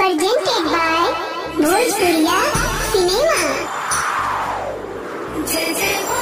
presented by Bhojpuriya Cinema. जय जय हो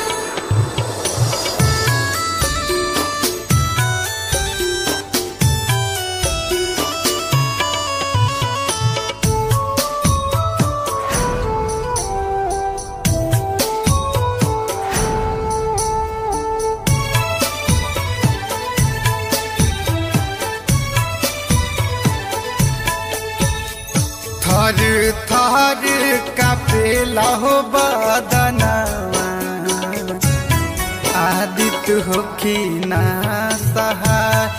थर थर कापेला हो बदनवा आदित्य हो की ना सहाय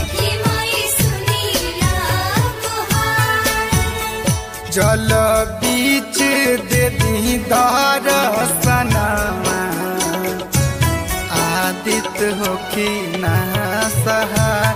जल बीच दे दी दर्शनवा आदित्य हो की ना सहाय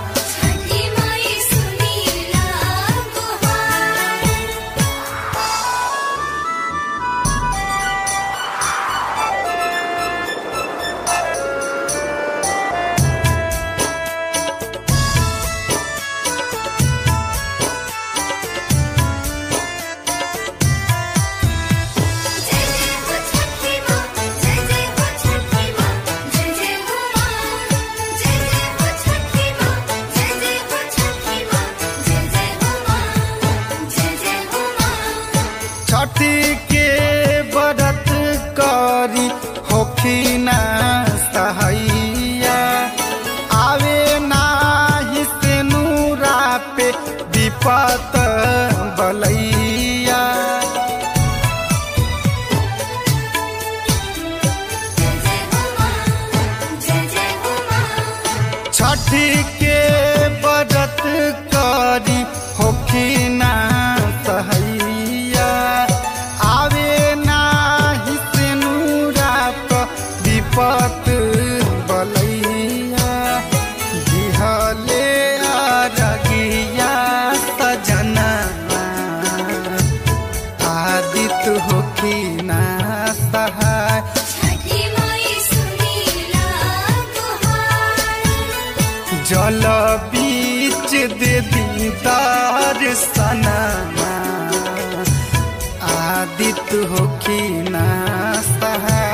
छठी के व्रत करी होखिना सहैया आवे नाही से नूरा पे विपत बलैया छठी के व्रत करी होखिना सहैया पत बलैया दिहले अरगिया सजना आदित्य होखी ना सहाय जल बीच दे दीदार सना आदित्य होखी ना सहाय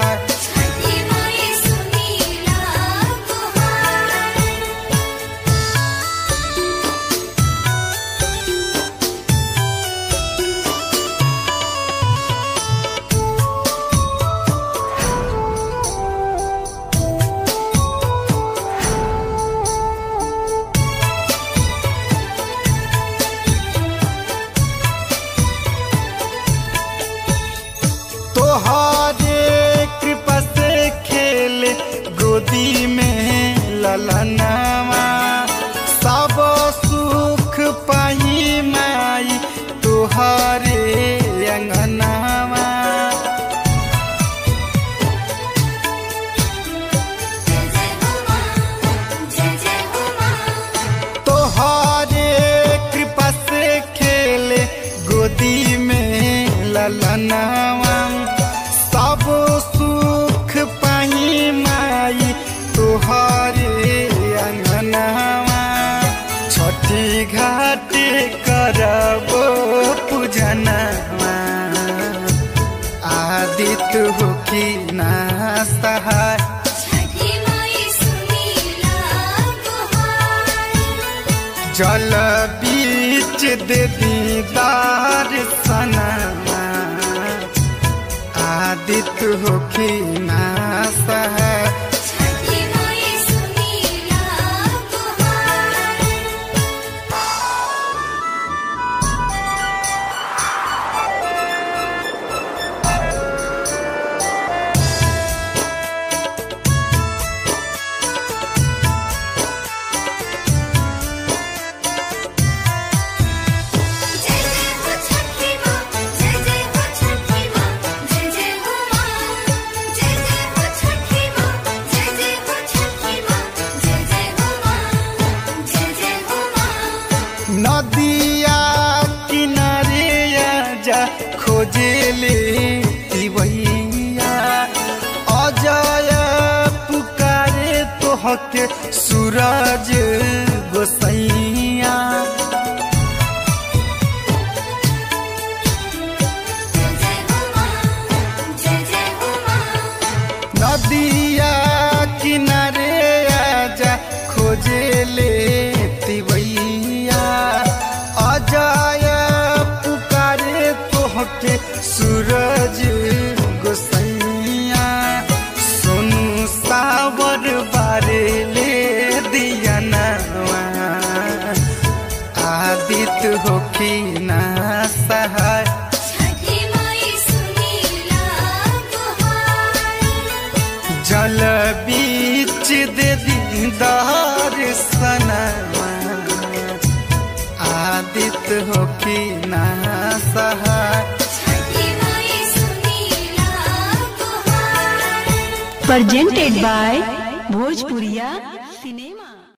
तोहरे कृपा से खेले गोदी में ललनवा सब सुख पाई माई तोहरे अंगनवा तोहरे कृपा से खेले गोदी में ललनवा सब सुख पाई माई तोहरे अंगनवा छठी घाट करबो पूजनवा आदित्य होखी ना सहाय जल बीच दे दीदार सनमा आदित्य होखी ना सहाय नदिया किनारे आजा खोजेले तिवैया अजय पुकारे तोहके सूरज गोसैया होखी ना सहाय। जल बीच दे दीदार सनमा आदित्य होखी ना सहाय। Presented by Bhojpuriya